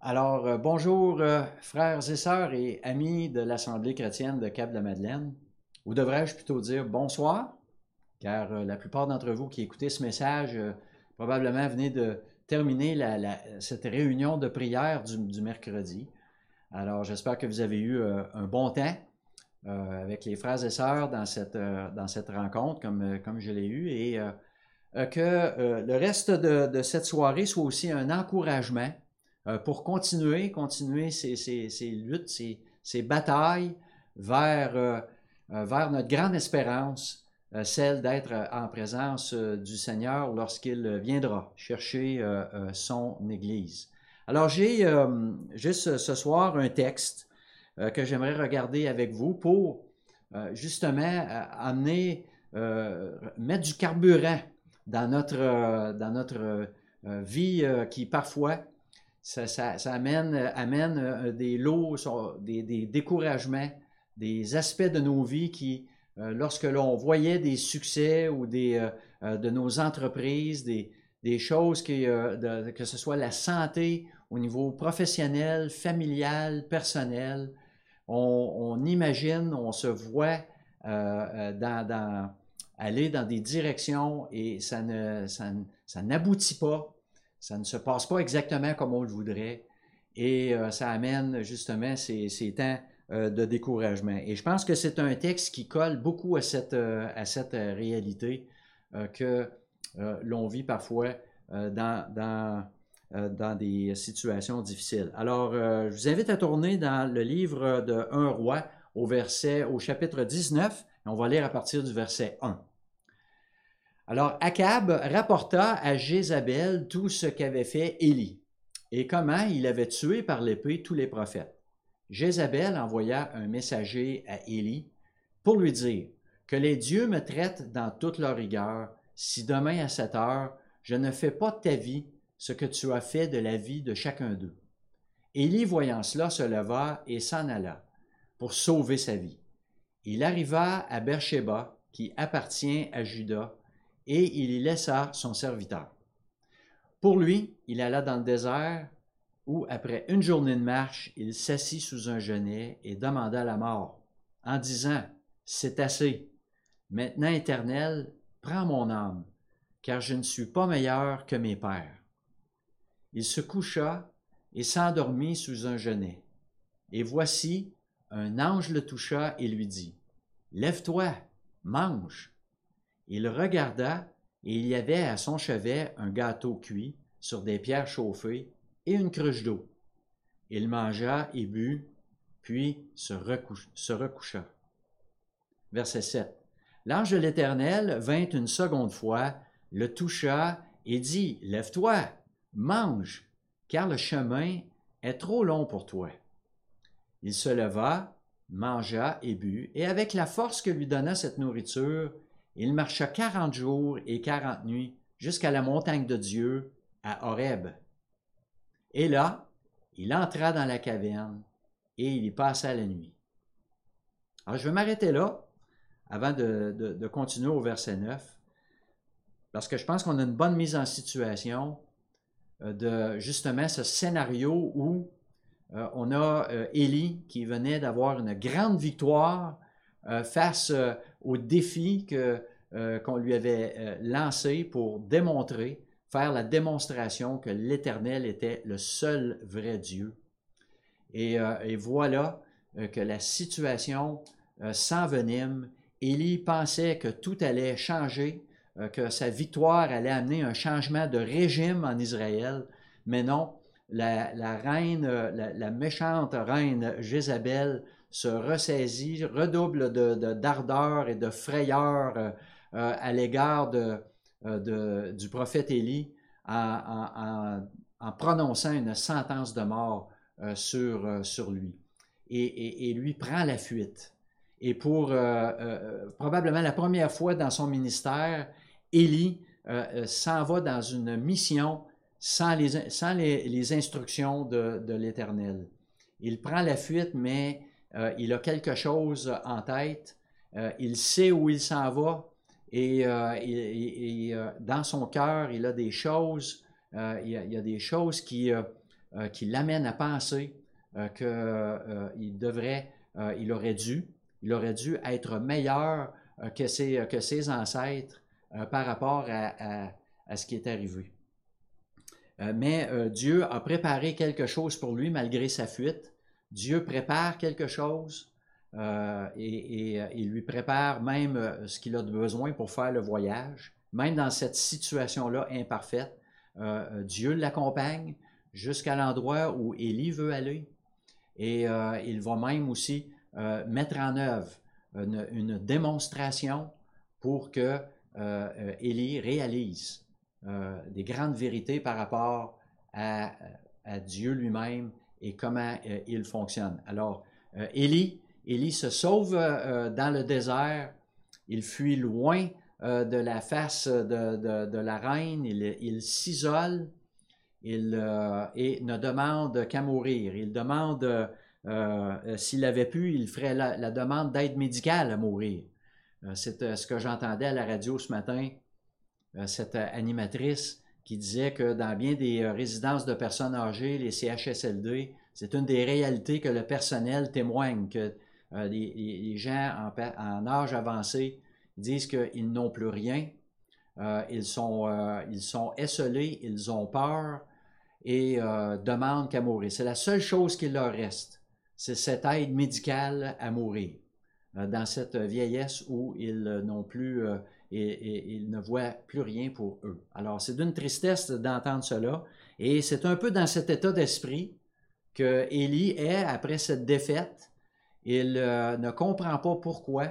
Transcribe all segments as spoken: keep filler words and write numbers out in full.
Alors, euh, bonjour, euh, frères et sœurs et amis de l'Assemblée chrétienne de Cap-de-la-Madeleine. Ou devrais-je plutôt dire bonsoir, car euh, la plupart d'entre vous qui écoutez ce message euh, probablement venez de terminer la- la- cette réunion de prière du, du mercredi. Alors, j'espère que vous avez eu euh, un bon temps euh, avec les frères et sœurs dans cette, euh, dans cette rencontre, comme, euh, comme je l'ai eu, et euh, euh, que euh, le reste de, de cette soirée soit aussi un encouragement euh, pour continuer, continuer ces, ces, ces luttes, ces, ces batailles vers, euh, euh, vers notre grande espérance, euh, celle d'être en présence euh, du Seigneur lorsqu'il viendra chercher euh, euh, son Église. Alors j'ai euh, juste ce soir un texte euh, que j'aimerais regarder avec vous pour euh, justement euh, amener, euh, mettre du carburant dans notre, euh, dans notre euh, vie euh, qui parfois ça, ça, ça amène, amène euh, des lots, des, des découragements, des aspects de nos vies qui, euh, lorsque l'on voyait des succès ou des, euh, de nos entreprises, des, des choses qui, euh, de, que ce soit la santé au niveau professionnel, familial, personnel, on, on imagine, on se voit euh, dans, dans, aller dans des directions et ça ne, ça, ça n'aboutit pas, ça ne se passe pas exactement comme on le voudrait et euh, ça amène justement ces, ces temps euh, de découragement. Et je pense que c'est un texte qui colle beaucoup à cette, euh, à cette réalité euh, que euh, l'on vit parfois euh, dans, dans, euh, dans des situations difficiles. Alors, euh, je vous invite à tourner dans le livre de un roi au verset, au chapitre dix-neuf, et on va lire à partir du verset un. Alors, Achab rapporta à Jézabel tout ce qu'avait fait Élie et comment il avait tué par l'épée tous les prophètes. Jézabel envoya un messager à Élie pour lui dire que les dieux me traitent dans toute leur rigueur si demain à cette heure je ne fais pas de ta vie ce que tu as fait de la vie de chacun d'eux. Élie, voyant cela, se leva et s'en alla pour sauver sa vie. Il arriva à Beersheba, qui appartient à Juda, et il y laissa son serviteur. Pour lui, il alla dans le désert, où, après une journée de marche, il s'assit sous un genêt et demanda la mort, en disant, « C'est assez. Maintenant, Éternel, prends mon âme, car je ne suis pas meilleur que mes pères. » Il se coucha et s'endormit sous un genêt. Et voici, un ange le toucha et lui dit, « Lève-toi, mange. » Il regarda, et il y avait à son chevet un gâteau cuit sur des pierres chauffées et une cruche d'eau. Il mangea et but, puis se, recoucha. Se recoucha. Verset sept. L'ange de l'Éternel vint une seconde fois, le toucha et dit, « Lève-toi, mange, car le chemin est trop long pour toi. » Il se leva, mangea et but, et avec la force que lui donna cette nourriture, il marcha quarante jours et quarante nuits jusqu'à la montagne de Dieu, à Horeb. Et là, il entra dans la caverne et il y passa la nuit. Alors, je vais m'arrêter là avant de, de, de continuer au verset neuf, parce que je pense qu'on a une bonne mise en situation de justement ce scénario où euh, on a euh, Élie qui venait d'avoir une grande victoire euh, face euh, au défi que, euh, qu'on lui avait euh, lancé pour démontrer, faire la démonstration que l'Éternel était le seul vrai Dieu. Et, euh, et voilà euh, que la situation euh, s'envenime. Élie pensait que tout allait changer, euh, que sa victoire allait amener un changement de régime en Israël, mais non, la, la reine, la, la méchante reine Jézabel se ressaisit, redouble de, de, d'ardeur et de frayeur euh, euh, à l'égard de, euh, de, du prophète Élie en, en, en prononçant une sentence de mort euh, sur, euh, sur lui. Et, et, et lui prend la fuite. Et pour euh, euh, probablement la première fois dans son ministère, Élie euh, s'en va dans une mission sans les, sans les, les instructions de, de l'Éternel. Il prend la fuite, mais euh, il a quelque chose en tête. Euh, il sait où il s'en va et, euh, et, et euh, dans son cœur, il a des choses, euh, il, y a, il y a des choses qui, euh, euh, qui l'amène à penser euh, qu'il euh, devrait, euh, il aurait dû, il aurait dû être meilleur euh, que, ses, que ses ancêtres euh, par rapport à, à, à ce qui est arrivé. Euh, mais euh, Dieu a préparé quelque chose pour lui malgré sa fuite. Dieu prépare quelque chose euh, et, et il lui prépare même euh, ce qu'il a besoin pour faire le voyage. Même dans cette situation-là imparfaite, euh, Dieu l'accompagne jusqu'à l'endroit où Élie veut aller. Et euh, il va même aussi euh, mettre en œuvre une, une démonstration pour que euh, Élie réalise euh, des grandes vérités par rapport à, à Dieu lui-même et comment euh, il fonctionne. Alors, euh, Élie, Élie se sauve euh, dans le désert, il fuit loin euh, de la face de, de, de la reine, il, il s'isole, il euh, et ne demande qu'à mourir. Il demande, euh, s'il avait pu, il ferait la, la demande d'aide médicale à mourir. Euh, c'est euh, ce que j'entendais à la radio ce matin, euh, cette animatrice qui disait que dans bien des euh, résidences de personnes âgées, les C H S L D, c'est une des réalités que le personnel témoigne, que euh, les, les gens en, en âge avancé disent qu'ils n'ont plus rien, euh, ils sont, euh, ils sont esselés, ils ont peur, et euh, demandent qu'à mourir. C'est la seule chose qu'il leur reste, c'est cette aide médicale à mourir, euh, dans cette vieillesse où ils euh, n'ont plus, euh, et, et, ils ne voient plus rien pour eux. Alors, c'est d'une tristesse d'entendre cela, et c'est un peu dans cet état d'esprit que Élie est après cette défaite. Il euh, ne comprend pas pourquoi,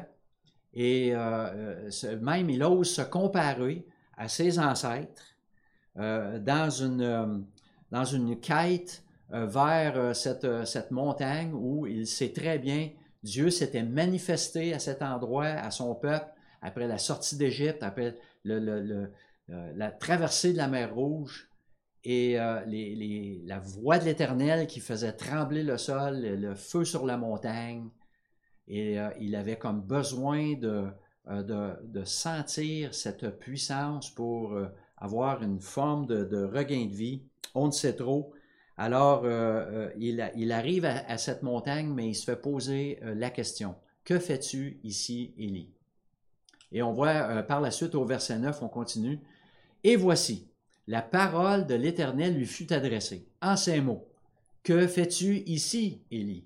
et euh, même il ose se comparer à ses ancêtres euh, dans une... Euh, dans une quête euh, vers euh, cette, euh, cette montagne où il sait très bien, Dieu s'était manifesté à cet endroit, à son peuple, après la sortie d'Égypte, après le, le, le, euh, la traversée de la mer Rouge, et euh, les, les, la voix de l'Éternel qui faisait trembler le sol, le, le feu sur la montagne, et euh, il avait comme besoin de, euh, de, de sentir cette puissance pour euh, avoir une forme de, de regain de vie. On ne sait trop. Alors, euh, il, il arrive à, à cette montagne, mais il se fait poser euh, la question. Que fais-tu ici, Élie? Et on voit euh, par la suite au verset neuf, on continue. Et voici, la parole de l'Éternel lui fut adressée, en ces mots. Que fais-tu ici, Élie?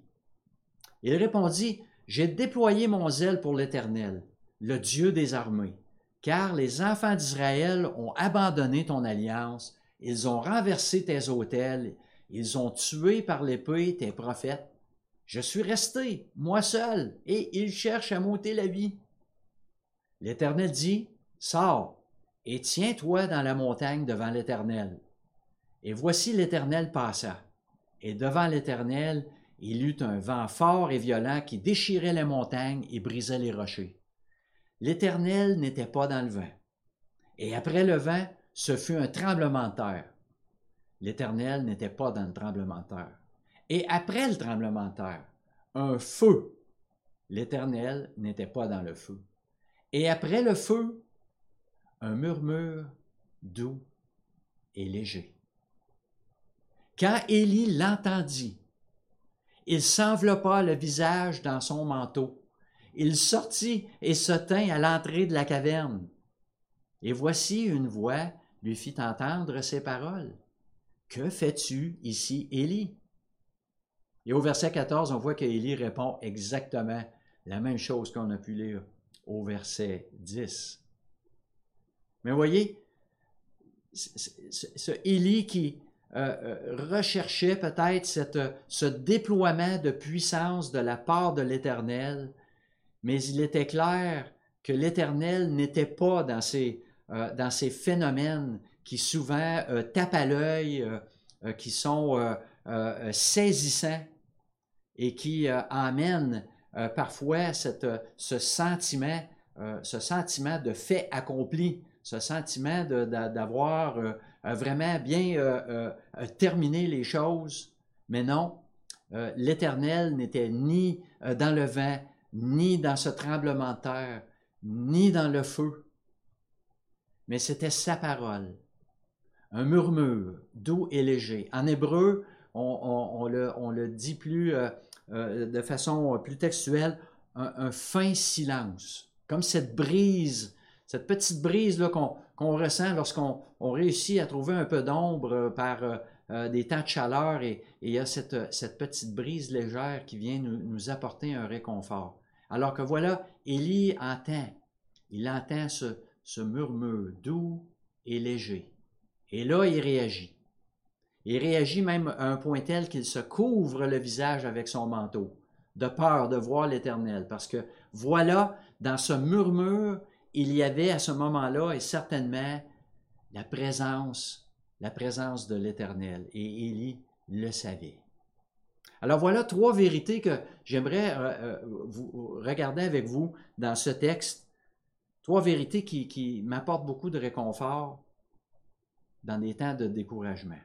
Il répondit, j'ai déployé mon zèle pour l'Éternel, le Dieu des armées, car les enfants d'Israël ont abandonné ton alliance. Ils ont renversé tes autels, ils ont tué par l'épée tes prophètes. Je suis resté, moi seul, et ils cherchent à m'ôter la vie. L'Éternel dit, sors, et tiens-toi dans la montagne devant l'Éternel. Et voici l'Éternel passa, et devant l'Éternel, il eut un vent fort et violent qui déchirait les montagnes et brisait les rochers. L'Éternel n'était pas dans le vent. Et après le vent, ce fut un tremblement de terre. L'Éternel n'était pas dans le tremblement de terre. Et après le tremblement de terre, un feu. L'Éternel n'était pas dans le feu. Et après le feu, un murmure doux et léger. Quand Élie l'entendit, il s'enveloppa le visage dans son manteau. Il sortit et se tint à l'entrée de la caverne. Et voici une voix lui fit entendre ces paroles. « Que fais-tu ici, Élie? » Et au verset quatorze, on voit qu'Élie répond exactement la même chose qu'on a pu lire au verset dix. Mais voyez, ce Élie qui euh, recherchait peut-être cette, ce déploiement de puissance de la part de l'Éternel, mais il était clair que l'Éternel n'était pas dans ces, euh, dans ces phénomènes qui souvent euh, tapent à l'œil, euh, euh, qui sont euh, euh, saisissants et qui euh, amènent euh, parfois cette, ce sentiment, euh, ce sentiment de fait accompli, ce sentiment de, de, d'avoir euh, vraiment bien euh, euh, terminé les choses. Mais non, euh, l'Éternel n'était ni euh, dans le vent, ni dans ce tremblement de terre, ni dans le feu. Mais c'était sa parole, un murmure doux et léger. En hébreu, on, on, on, le, on le dit plus, euh, euh, de façon plus textuelle, un, un fin silence. Comme cette brise, cette petite brise là, qu'on, qu'on ressent lorsqu'on on réussit à trouver un peu d'ombre par euh, euh, des temps de chaleur et, et il y a cette, cette petite brise légère qui vient nous, nous apporter un réconfort. Alors que voilà, Élie entend, il entend ce, ce murmure doux et léger. Et là, il réagit. Il réagit même à un point tel qu'il se couvre le visage avec son manteau, de peur de voir l'Éternel. Parce que voilà, dans ce murmure, il y avait à ce moment-là, et certainement, la présence, la présence de l'Éternel. Et Élie le savait. Alors voilà trois vérités que j'aimerais euh, vous regarder avec vous dans ce texte. Trois vérités qui, qui m'apportent beaucoup de réconfort dans des temps de découragement.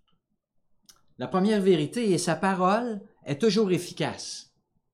La première vérité est sa parole est toujours efficace,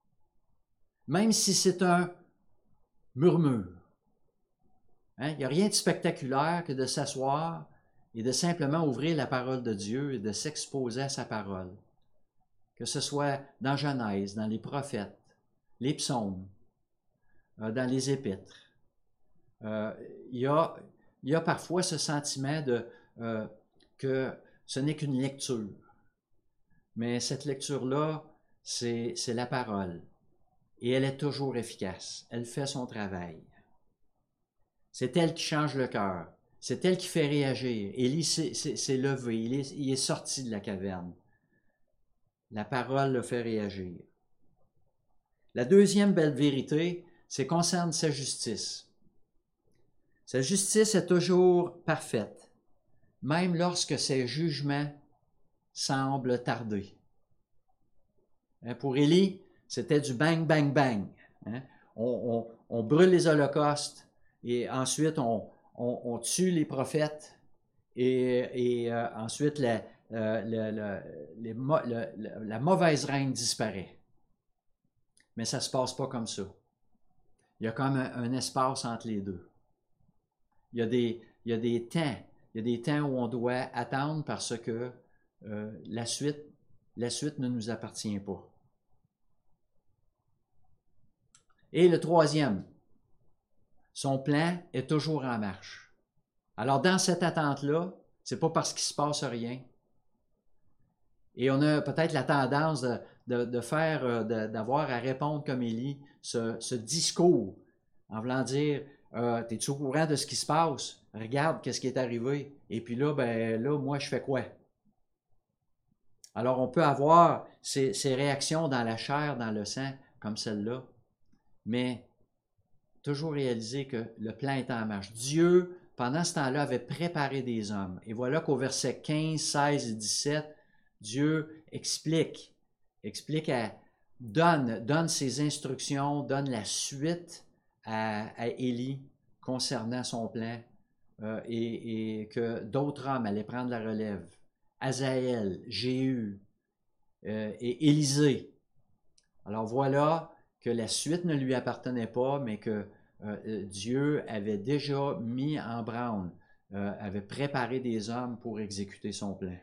même si c'est un murmure. Hein? Il n'y a rien de spectaculaire que de s'asseoir et de simplement ouvrir la parole de Dieu et de s'exposer à sa parole. Que ce soit dans Genèse, dans les prophètes, les psaumes, euh, dans les épîtres. Euh, il, y a, il y a parfois ce sentiment de, euh, que ce n'est qu'une lecture. Mais cette lecture-là, c'est, c'est la parole. Et elle est toujours efficace. Elle fait son travail. C'est elle qui change le cœur. C'est elle qui fait réagir. Élie s'est, s'est, s'est levé. Il est, il est sorti de la caverne. La parole le fait réagir. La deuxième belle vérité, c'est concerne sa justice. Sa justice est toujours parfaite, même lorsque ses jugements semblent tarder. Hein, pour Élie, c'était du bang, bang, bang. Hein? On, on, on brûle les holocaustes et ensuite on, on, on tue les prophètes et, et euh, ensuite la, euh, le, le, les, le, le, la mauvaise reine disparaît. Mais ça ne se passe pas comme ça. Il y a comme un, un espace entre les deux. Il y a des, il y a des temps. Il y a des temps où on doit attendre parce que euh, la suite, la suite ne nous appartient pas. Et le troisième, son plan est toujours en marche. Alors dans cette attente-là, c'est pas parce qu'il se passe rien. Et on a peut-être la tendance de, de, de faire, de, d'avoir à répondre comme Élie, ce, ce discours, en voulant dire, euh, t'es-tu au courant de ce qui se passe? Regarde qu'est-ce qui est arrivé. Et puis là, ben là, moi, je fais quoi? Alors, on peut avoir ces, ces réactions dans la chair, dans le sang, comme celle-là, mais toujours réaliser que le plan est en marche. Dieu, pendant ce temps-là, avait préparé des hommes. Et voilà qu'au verset quinze, seize et dix-sept, Dieu explique, explique à, donne, donne ses instructions, donne la suite à, à Élie concernant son plan euh, et, et que d'autres hommes allaient prendre la relève. Azaël, Jéhu euh, et Élisée. Alors voilà que la suite ne lui appartenait pas, mais que euh, Dieu avait déjà mis en branle, euh, avait préparé des hommes pour exécuter son plan.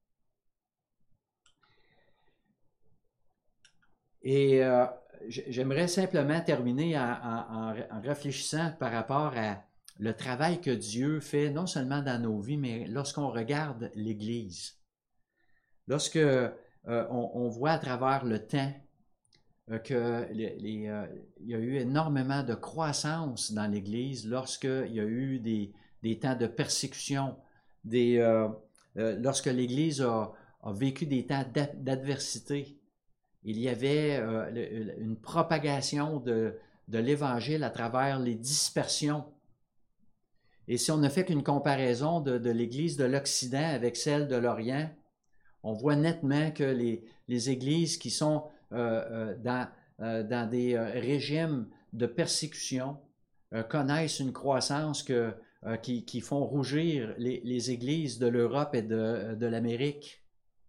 Et euh, j'aimerais simplement terminer en, en, en réfléchissant par rapport à le travail que Dieu fait, non seulement dans nos vies, mais lorsqu'on regarde l'Église. Lorsque euh, on, on voit à travers le temps euh, que les, les, euh, il y a eu énormément de croissance dans l'Église, lorsqu'il y a eu des, des temps de persécution, des, euh, euh, lorsque l'Église a, a vécu des temps d'adversité. Il y avait euh, une propagation de, de l'Évangile à travers les dispersions. Et si on ne fait qu'une comparaison de, de l'Église de l'Occident avec celle de l'Orient, on voit nettement que les, les églises qui sont euh, euh, dans, euh, dans des euh, régimes de persécution euh, connaissent une croissance que, euh, qui, qui font rougir les, les églises de l'Europe et de, de l'Amérique.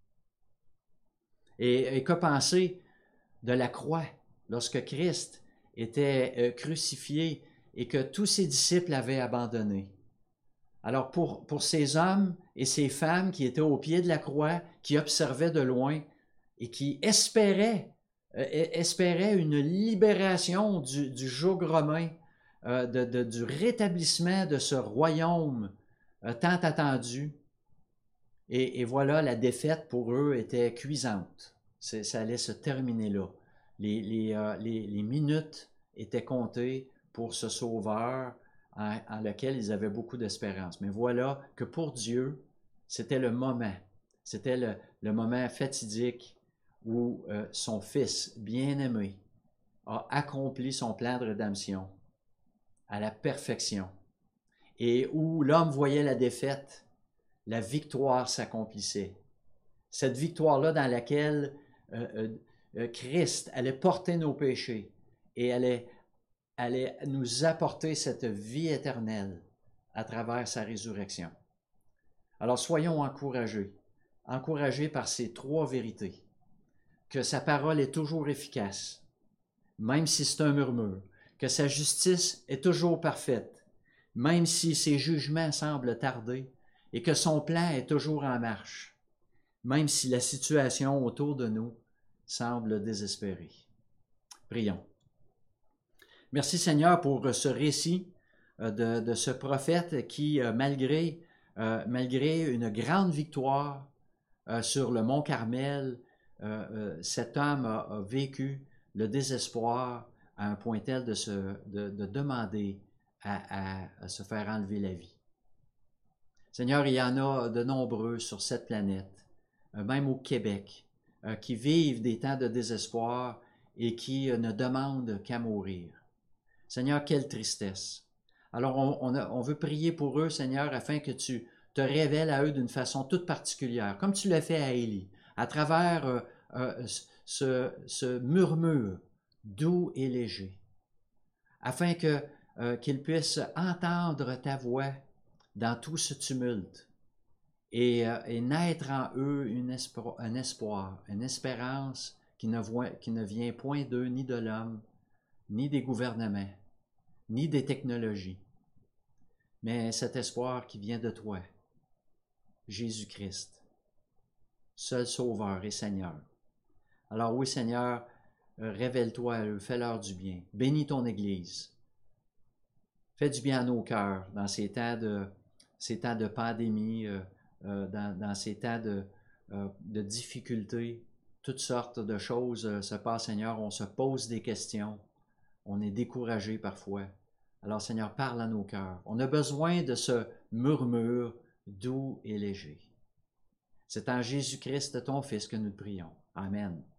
Et, et que penser de la croix lorsque Christ était euh, crucifié et que tous ses disciples l'avaient abandonné? Alors pour, pour ces hommes et ces femmes qui étaient au pied de la croix, qui observaient de loin et qui espéraient, euh, espéraient une libération du, du joug romain, euh, de, de, du rétablissement de ce royaume euh, tant attendu. Et, et voilà, la défaite pour eux était cuisante. C'est, ça allait se terminer là. Les, les, euh, les, les minutes étaient comptées pour ce sauveur en, en lequel ils avaient beaucoup d'espérance. Mais voilà que pour Dieu, c'était le moment. C'était le, le moment fatidique où euh, son Fils bien-aimé a accompli son plan de rédemption à la perfection. Et où l'homme voyait la défaite, la victoire s'accomplissait. Cette victoire-là dans laquelle euh, euh, Christ allait porter nos péchés et allait, allait nous apporter cette vie éternelle à travers sa résurrection. Alors soyons encouragés, encouragés par ces trois vérités, que sa parole est toujours efficace, même si c'est un murmure, que sa justice est toujours parfaite, même si ses jugements semblent tarder, et que son plan est toujours en marche, même si la situation autour de nous semble désespérée. Prions. Merci Seigneur pour ce récit de, de ce prophète qui, malgré, euh, malgré une grande victoire euh, sur le mont Carmel, euh, euh, cet homme a, a vécu le désespoir à un point tel de, se, de, de demander à, à, à se faire enlever la vie. Seigneur, il y en a de nombreux sur cette planète, même au Québec, qui vivent des temps de désespoir et qui ne demandent qu'à mourir. Seigneur, quelle tristesse. Alors, on, on, a, on veut prier pour eux, Seigneur, afin que tu te révèles à eux d'une façon toute particulière, comme tu l'as fait à Élie, à travers euh, euh, ce, ce murmure doux et léger, afin que, euh, qu'ils puissent entendre ta voix dans tout ce tumulte et, euh, et naître en eux une espo- un espoir, une espérance qui ne, voit, qui ne vient point d'eux, ni de l'homme, ni des gouvernements, ni des technologies, mais cet espoir qui vient de toi, Jésus-Christ, seul Sauveur et Seigneur. Alors oui, Seigneur, révèle-toi à eux, fais-leur du bien, bénis ton Église, fais du bien à nos cœurs dans ces temps de ces temps de pandémie, euh, euh, dans, dans ces temps de, euh, de difficultés, toutes sortes de choses euh, se passent, Seigneur, on se pose des questions, on est découragé parfois. Alors, Seigneur, parle à nos cœurs. On a besoin de ce murmure doux et léger. C'est en Jésus-Christ, ton Fils, que nous te prions. Amen.